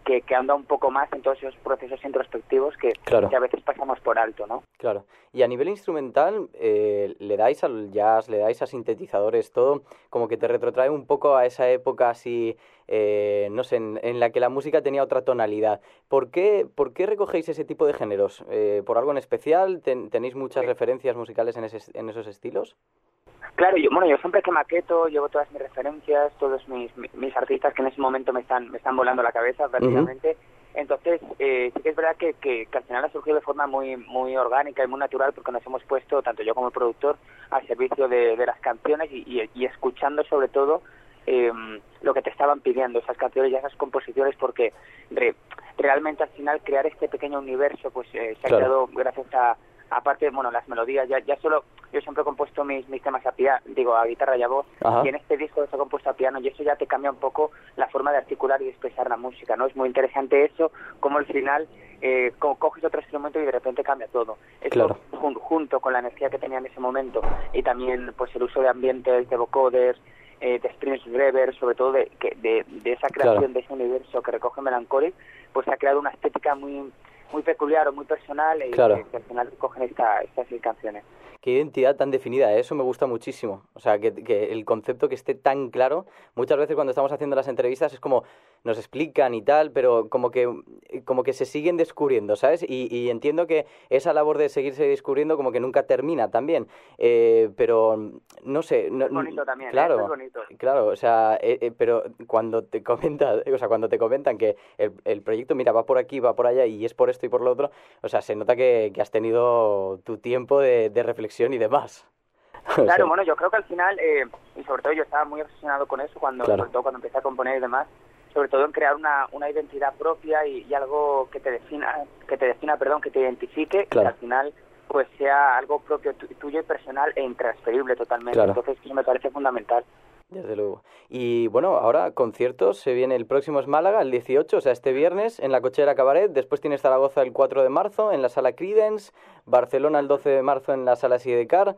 que, que anda un poco más en todos esos procesos introspectivos que, claro. que a veces pasamos por alto, ¿no? Claro. Y a nivel instrumental, eh, le dais al jazz, le dais a sintetizadores, todo como que te retrotrae un poco a esa época así, eh, no sé, en, en la que la música tenía otra tonalidad. ¿Por qué, por qué recogéis ese tipo de géneros? Eh, ¿Por algo en especial? ¿Ten, ¿Tenéis muchas sí. referencias musicales en, ese, en esos estilos? Claro, yo, bueno, yo siempre que maqueto llevo todas mis referencias, todos mis, mis artistas que en ese momento me están me están volando la cabeza prácticamente. Uh-huh. Entonces, eh, sí que es verdad que, que, que al final ha surgido de forma muy muy orgánica y muy natural porque nos hemos puesto, tanto yo como el productor, al servicio de, de las canciones y, y, y escuchando sobre todo eh, lo que te estaban pidiendo, esas canciones y esas composiciones, porque re, realmente al final crear este pequeño universo pues eh, se ha claro. creado gracias a, aparte, bueno, las melodías, ya ya solo, yo siempre he compuesto mis, mis temas a piano, digo, a guitarra y a voz, Ajá. y en este disco está compuesto a piano, y eso ya te cambia un poco la forma de articular y de expresar la música, ¿no? Es muy interesante eso, como al final eh, co- coges otro instrumento y de repente cambia todo. Eso, claro. jun- junto con la energía que tenía en ese momento, y también pues el uso de ambientes, de vocoders, eh, de strings reverb, sobre todo de, que, de, de esa creación claro. de ese universo que recoge Melancholic, pues ha creado una estética muy muy peculiar o muy personal y claro. que, que al final cogen esta, estas seis canciones. Qué identidad tan definida, eso me gusta muchísimo. O sea, que, que el concepto que esté tan claro. Muchas veces cuando estamos haciendo las entrevistas es como nos explican y tal, pero como que como que se siguen descubriendo, ¿sabes? Y, y entiendo que esa labor de seguirse descubriendo como que nunca termina también. Eh, pero no sé. No, es bonito también, claro, ¿eh? Es bonito. Claro, o sea, eh, eh, pero cuando te comentan, o sea, cuando te comentan que el, el proyecto, mira, va por aquí, va por allá y es por esto y por lo otro, o sea, se nota que, que has tenido tu tiempo de, de reflexión y demás. Claro, o sea, bueno, yo creo que al final, eh, y sobre todo yo estaba muy obsesionado con eso cuando, claro. sobre todo cuando empecé a componer y demás, sobre todo en crear una, una identidad propia y, y algo que te defina, que te defina, perdón, que te identifique, claro. que al final pues sea algo propio tu, tuyo y personal e intransferible totalmente. Claro. Entonces eso me parece fundamental. Desde luego. Y bueno, ahora conciertos, se viene el próximo es Málaga, el dieciocho, o sea, este viernes en la Cochera Cabaret, después tienes Zaragoza el cuatro de marzo en la Sala Creedence, Barcelona el doce de marzo en la Sala Sidecar.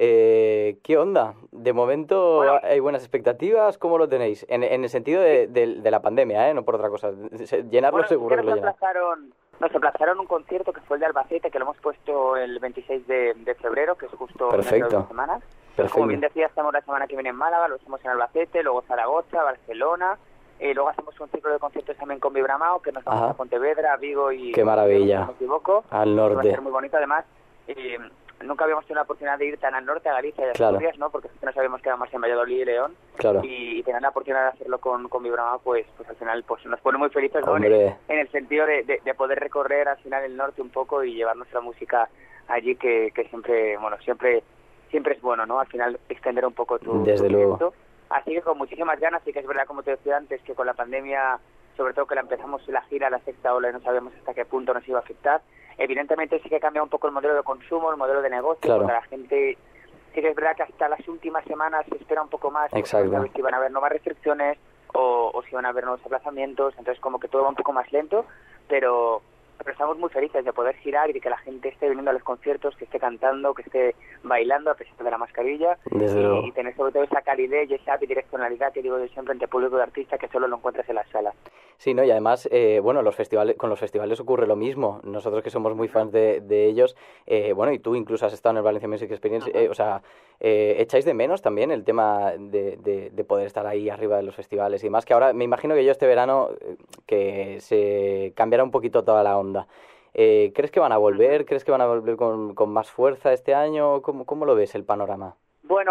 Eh, ¿Qué onda? De momento bueno, hay buenas expectativas, ¿cómo lo tenéis? En, en el sentido de, de, de la pandemia, ¿eh? No por otra cosa. Llenarlo bueno, seguro que, que lo llenan. Nos aplazaron un concierto que fue el de Albacete, que lo hemos puesto el veintiséis de, de febrero, que es justo Perfecto. dentro de dos semanas. Perfecto. Como bien decía, estamos la semana que viene en Málaga, lo hacemos en Albacete, luego Zaragoza, Barcelona, eh, luego hacemos un ciclo de conciertos también con Vibramao, que nos vamos Ajá. a Pontevedra, Vigo y... ¡Qué maravilla! Si no me equivoco. Al norte. Va a ser muy bonito, además. Eh, nunca habíamos tenido la oportunidad de ir tan al norte, a Galicia y a claro. Asturias, ¿no? Porque nos habíamos quedado más en Valladolid y León. Claro. Y, y tener la oportunidad de hacerlo con, con Vibramao, pues, pues al final pues nos pone muy felices, ¿no? En, Hombre. en el sentido de, de, de poder recorrer al final el norte un poco y llevar nuestra música allí, que, que siempre, bueno, siempre siempre es bueno, ¿no? Al final extender un poco tu, Desde tu luego. Así que con muchísimas ganas, y que es verdad, como te decía antes, que con la pandemia, sobre todo que la empezamos la gira, la sexta ola, y no sabíamos hasta qué punto nos iba a afectar. Evidentemente sí que cambia un poco el modelo de consumo, el modelo de negocio, claro. porque la gente, sí que es verdad que hasta las últimas semanas se espera un poco más, exacto. a ver si van a haber nuevas restricciones o, o si van a haber nuevos aplazamientos, entonces como que todo va un poco más lento, pero... pero estamos muy felices de poder girar y de que la gente esté viniendo a los conciertos, que esté cantando, que esté bailando a pesar de la mascarilla. Desde y, luego. y tener sobre todo esa calidez y esa bidireccionalidad que digo yo siempre entre público y artista, que solo lo encuentras en las salas. Sí, ¿no? Y además, eh, bueno, los festivales, con los festivales ocurre lo mismo. Nosotros que somos muy fans de, de ellos, eh, bueno, y tú incluso has estado en el Valencia Music Experience, eh, o sea, eh, echáis de menos también el tema de, de, de poder estar ahí arriba de los festivales y más, que ahora me imagino que yo este verano eh, que se cambiará un poquito toda la onda. Eh, ¿Crees que van a volver? ¿Crees que van a volver con, con más fuerza este año? ¿Cómo, cómo lo ves el panorama? Bueno,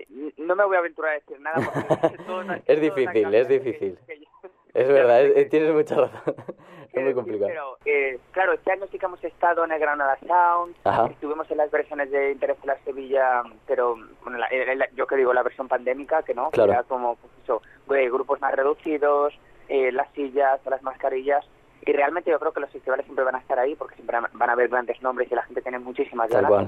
no me voy a aventurar a decir nada porque todo no, es difícil, todo es difícil. Que, que yo... Es verdad, es, tienes mucha razón. Es muy complicado. Pero, eh, claro, este año sí que hemos estado en el Granada Sound, Ajá. Estuvimos en las versiones de Interestelar Sevilla, pero bueno, la, la, yo que digo la versión pandémica, que no, claro. que era como pues eso, eh, grupos más reducidos, eh, las sillas, las mascarillas, y realmente yo creo que los festivales siempre van a estar ahí porque siempre van a haber grandes nombres y la gente tiene muchísimas ganas. Tal cual.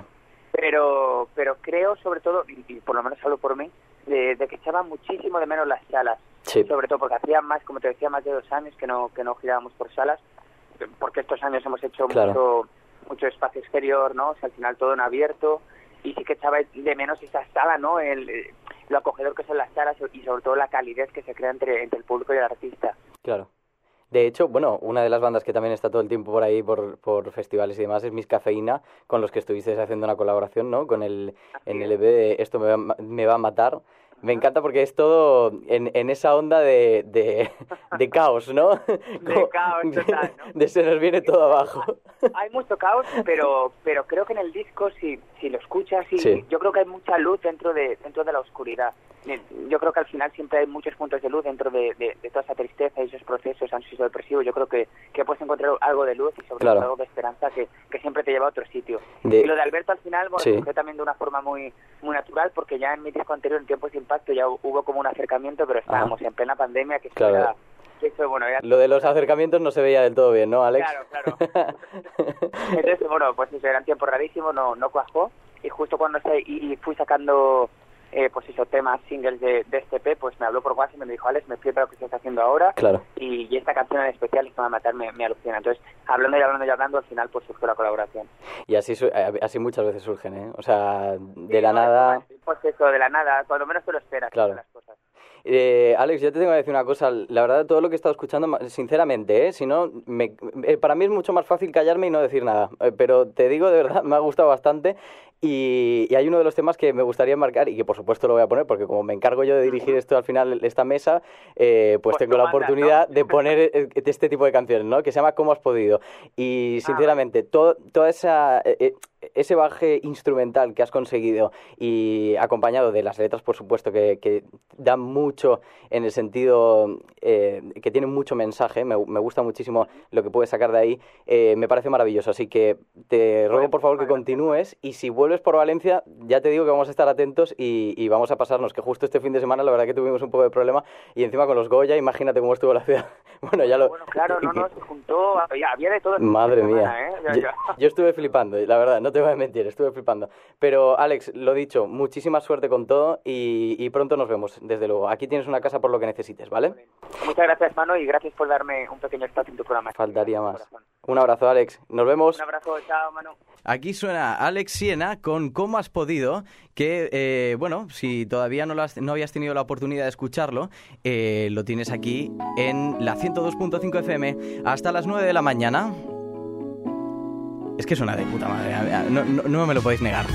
Pero, pero creo sobre todo, y, y por lo menos hablo por mí, de, de que echaban muchísimo de menos las salas. Sí. Sobre todo porque hacía más, como te decía, más de dos años que no que no girábamos por salas, porque estos años hemos hecho claro. mucho mucho espacio exterior, ¿no? O sea, al final todo en abierto, y sí que echaba de menos esa sala, ¿no? El, lo acogedor que son las salas y sobre todo la calidez que se crea entre, entre el público y el artista. Claro. De hecho, bueno, una de las bandas que también está todo el tiempo por ahí, por, por festivales y demás, es Miss Cafeína, con los que estuvisteis haciendo una colaboración, ¿no? Con el, en el E P de Esto me va, me va a matar. Me encanta porque es todo en, en esa onda de, de, de caos, ¿no? De Como, caos total, ¿no? De se nos viene todo abajo. Hay mucho caos, pero pero creo que en el disco, si si lo escuchas, y sí. yo creo que hay mucha luz dentro de dentro de la oscuridad. Yo creo que al final siempre hay muchos puntos de luz dentro de, de, de toda esa tristeza y esos procesos ansioso-depresivos. Yo creo que, que puedes encontrar algo de luz y sobre claro. todo algo de esperanza que, que siempre te lleva a otro sitio. De... Y lo de Alberto al final, bueno, sí. fue también de una forma muy muy natural, porque ya en mi disco anterior, en Tiempos de Impacto, ya hubo como un acercamiento, pero estábamos ah. en plena pandemia, que claro. era... Eso, bueno, era... Lo de los acercamientos no se veía del todo bien, ¿no, Alex? Claro, claro. Entonces, bueno, pues eso, eran tiempos rarísimos, no, no cuajó, y justo cuando se, y fui sacando... Eh, pues esos temas, singles de, de este E P, pues me habló por WhatsApp y me dijo, Alex, me flipa lo que estás haciendo ahora, claro. y, y esta canción en especial, Esto me va a matar, me, me alucina. Entonces, hablando y hablando y hablando, al final pues surgió la colaboración. Y así así muchas veces surgen, ¿eh? O sea, de sí, la no, nada... Pues eso, de la nada, cuando menos te lo esperas. Claro. Las cosas. Eh, Alex, yo te tengo que decir una cosa, la verdad, todo lo que he estado escuchando, sinceramente, ¿eh? Si no, me, eh, para mí es mucho más fácil callarme y no decir nada, eh, pero te digo, de verdad, me ha gustado bastante. Y, y hay uno de los temas que me gustaría marcar y que por supuesto lo voy a poner porque como me encargo yo de dirigir esto al final, esta mesa, eh, pues, pues tengo la oportunidad, ¿no?, de poner este tipo de canciones, ¿no? Que se llama ¿Cómo has podido? Y sinceramente, ah, todo, toda esa... Eh, ese baje instrumental que has conseguido y acompañado de las letras, por supuesto, que, que dan mucho en el sentido eh, que tienen mucho mensaje, me, me gusta muchísimo lo que puedes sacar de ahí, eh, me parece maravilloso, así que te ruego por favor que continúes y si vuelves por Valencia ya te digo que vamos a estar atentos y, y vamos a pasarnos, que justo este fin de semana la verdad que tuvimos un poco de problema y encima con los Goya, imagínate cómo estuvo la ciudad. Bueno, ya lo... Bueno, claro, no, no, se juntó, había, había de todo. Madre mía, semana, ¿eh? ya, yo, ya. yo estuve flipando, la verdad, no te voy a mentir, estuve flipando. Pero, Alex, lo dicho, muchísima suerte con todo y, y pronto nos vemos, desde luego. Aquí tienes una casa por lo que necesites, ¿vale? Muchas gracias, Manu, y gracias por darme un pequeño espacio en tu programa. Faltaría más. Un abrazo, Alex. Nos vemos. Un abrazo, chao, Manu. Aquí suena Alex Siena con ¿Cómo has podido? Que, eh, bueno, si todavía no, lo has, no habías tenido la oportunidad de escucharlo, eh, lo tienes aquí en la ciento dos punto cinco F M hasta las nueve de la mañana. Es que suena de puta madre, no, no, no me lo podéis negar.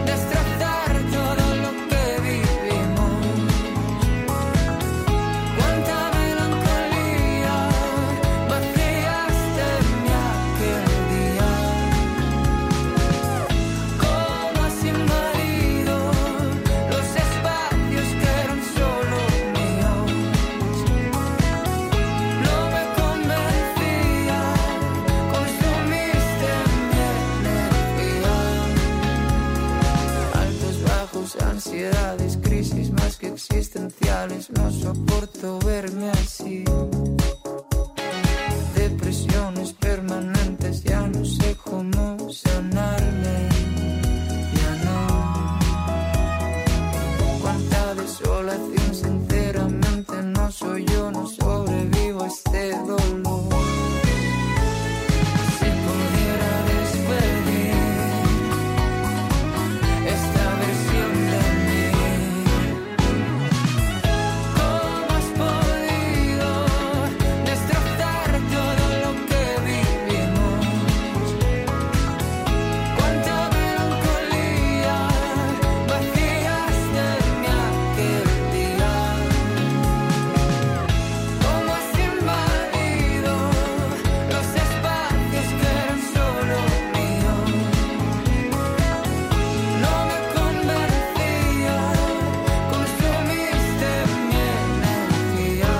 One existenciales, no soporto verme así. Depresiones permanentes, ya no sé cómo sanarme. Ya no. Cuánta desolación, sinceramente no soy yo, no sobrevivo a este dolor. Si pudiera despedir esta versión de mí, ¿cómo has podido destrozar todo lo que vivimos? Cuánta melancolía vacíaste en mí aquel día. ¿Cómo has invadido los espacios que eran solo míos? No me convencía, consumiste mi energía.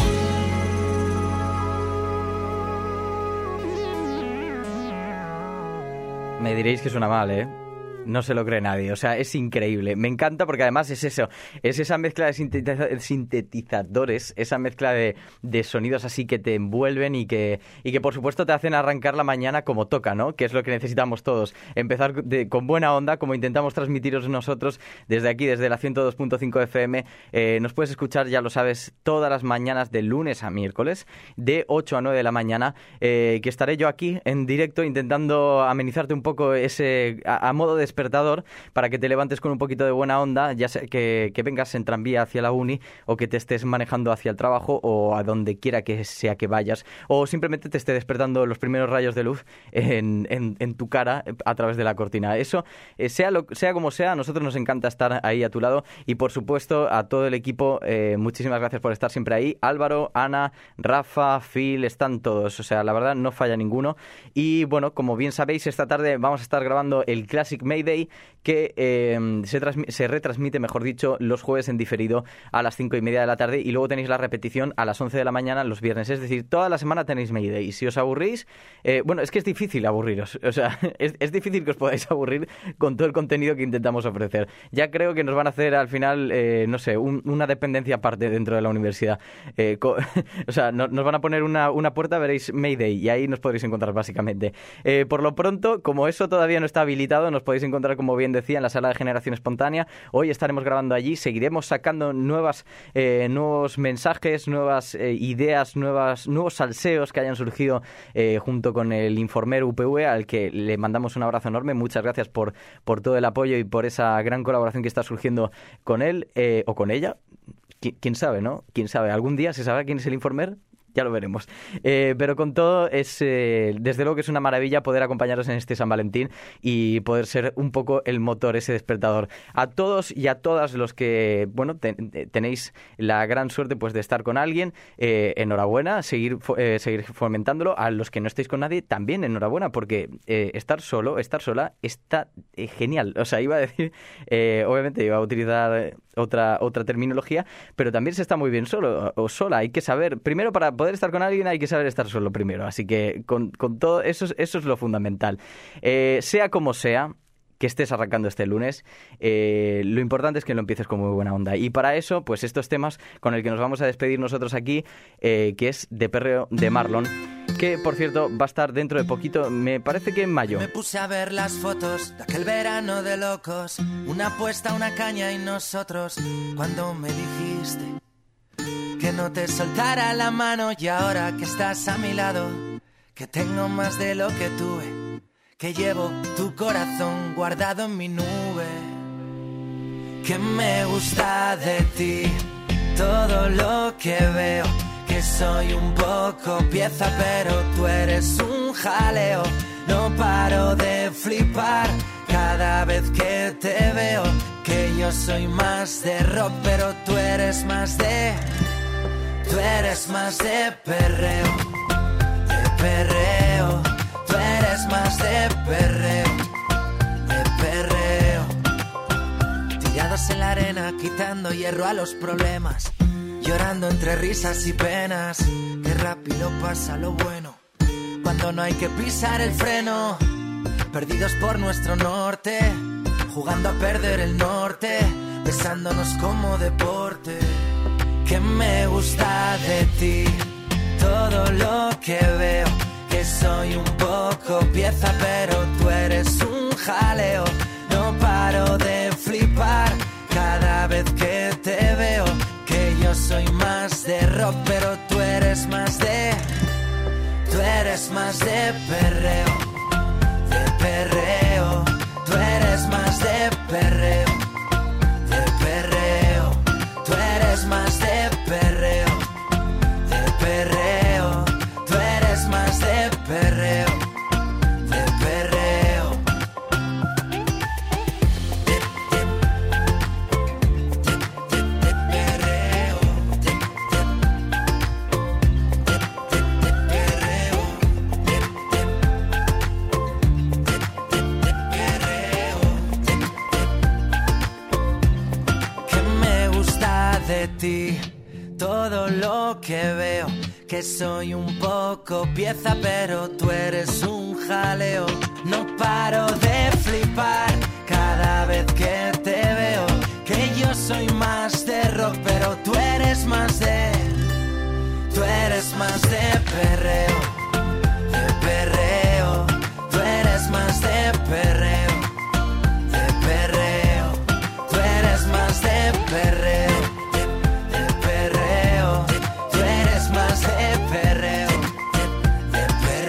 Me diréis que suena mal, ¿eh? No se lo cree nadie, o sea, es increíble. Me encanta porque además es eso, es esa mezcla de sintetiza- sintetizadores, esa mezcla de, de sonidos así que te envuelven y que, y que por supuesto te hacen arrancar la mañana como toca, ¿no? Que es lo que necesitamos todos. Empezar de- con buena onda, como intentamos transmitiros nosotros desde aquí, desde la ciento dos punto cinco F M. Eh, nos puedes escuchar, ya lo sabes, todas las mañanas de lunes a miércoles, de ocho a nueve de la mañana, eh, que estaré yo aquí en directo intentando amenizarte un poco ese, a, a modo de despertador, para que te levantes con un poquito de buena onda, ya sea que, que vengas en tranvía hacia la uni o que te estés manejando hacia el trabajo o a donde quiera que sea que vayas, o simplemente te esté despertando los primeros rayos de luz en, en, en tu cara a través de la cortina. Eso, eh, sea, lo, sea como sea, a nosotros nos encanta estar ahí a tu lado y por supuesto a todo el equipo, eh, muchísimas gracias por estar siempre ahí. Álvaro, Ana, Rafa, Phil, están todos, o sea, la verdad no falla ninguno. Y bueno, como bien sabéis, esta tarde vamos a estar grabando el Classic Mayday, que eh, se, transmi- se retransmite, mejor dicho, los jueves en diferido a las cinco y media de la tarde y luego tenéis la repetición a las once de la mañana los viernes. Es decir, toda la semana tenéis Mayday. Si os aburrís, eh, bueno, es que es difícil aburriros. O sea, es, es difícil que os podáis aburrir con todo el contenido que intentamos ofrecer. Ya creo que nos van a hacer al final, eh, no sé, un, una dependencia aparte dentro de la universidad. Eh, co- o sea, no, nos van a poner una, una puerta, veréis Mayday, y ahí nos podréis encontrar básicamente. Eh, por lo pronto, como eso todavía no está habilitado, nos podéis encontrar, como bien decía, en la sala de Generación Espontánea. Hoy estaremos grabando allí, seguiremos sacando nuevas, eh, nuevos mensajes, nuevas eh, ideas, nuevas, nuevos salseos que hayan surgido eh, junto con el Informer U P V, al que le mandamos un abrazo enorme. Muchas gracias por, por todo el apoyo y por esa gran colaboración que está surgiendo con él eh, o con ella. Qui- ¿Quién sabe, no? ¿Quién sabe? ¿Algún día se sabrá quién es el Informer? Ya lo veremos. Eh, pero con todo, es eh, desde luego que es una maravilla poder acompañaros en este San Valentín y poder ser un poco el motor, ese despertador. A todos y a todas los que, bueno, ten, tenéis la gran suerte pues de estar con alguien, eh, enhorabuena, seguir, eh, seguir fomentándolo. A los que no estéis con nadie, también enhorabuena, porque eh, estar solo, estar sola, está eh, genial. O sea, iba a decir, eh, obviamente iba a utilizar otra, otra terminología, pero también se está muy bien solo o sola. Hay que saber, primero para poder estar con alguien hay que saber estar solo primero, así que con, con todo eso, es- eso es lo fundamental. Eh, sea como sea que estés arrancando este lunes, eh, lo importante es que lo empieces con muy buena onda, y para eso, pues estos temas con el que nos vamos a despedir nosotros aquí, eh, que es De Perreo de Marlon, que por cierto va a estar dentro de poquito, me parece que en mayo. Me puse a ver las fotos de aquel verano de locos, una apuesta, una caña y nosotros, cuando me dijiste que no te soltara la mano, y ahora que estás a mi lado, que tengo más de lo que tuve, que llevo tu corazón guardado en mi nube, que me gusta de ti todo lo que veo, que soy un poco pieza pero tú eres un jaleo, no paro de flipar cada vez que te veo, que yo soy más de rock pero tú eres más de... Tú eres más de perreo, de perreo. Tú eres más de perreo, de perreo. Tirados en la arena, quitando hierro a los problemas, llorando entre risas y penas. Qué rápido pasa lo bueno cuando no hay que pisar el freno. Perdidos por nuestro norte, jugando a perder el norte, besándonos como deporte. Que me gusta de ti, todo lo que veo, que soy un poco pieza, pero tú eres un jaleo. No paro de flipar cada vez que te veo, que yo soy más de rock, pero tú eres más de, tú eres más de perreo, de perreo, tú eres más de perreo, de perreo, tú eres más de perreo, de perreo, tú eres más de perreo, de perreo. De ti, todo lo que veo, que soy un poco pieza, pero tú eres un jaleo. No paro de flipar cada vez que te veo, que yo soy más de rock, pero tú eres más de, tú eres más de perreo, de perreo, tú eres más de perreo, de perreo, tú eres más de perreo.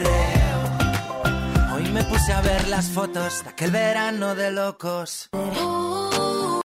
A ver las fotos de aquel verano de locos.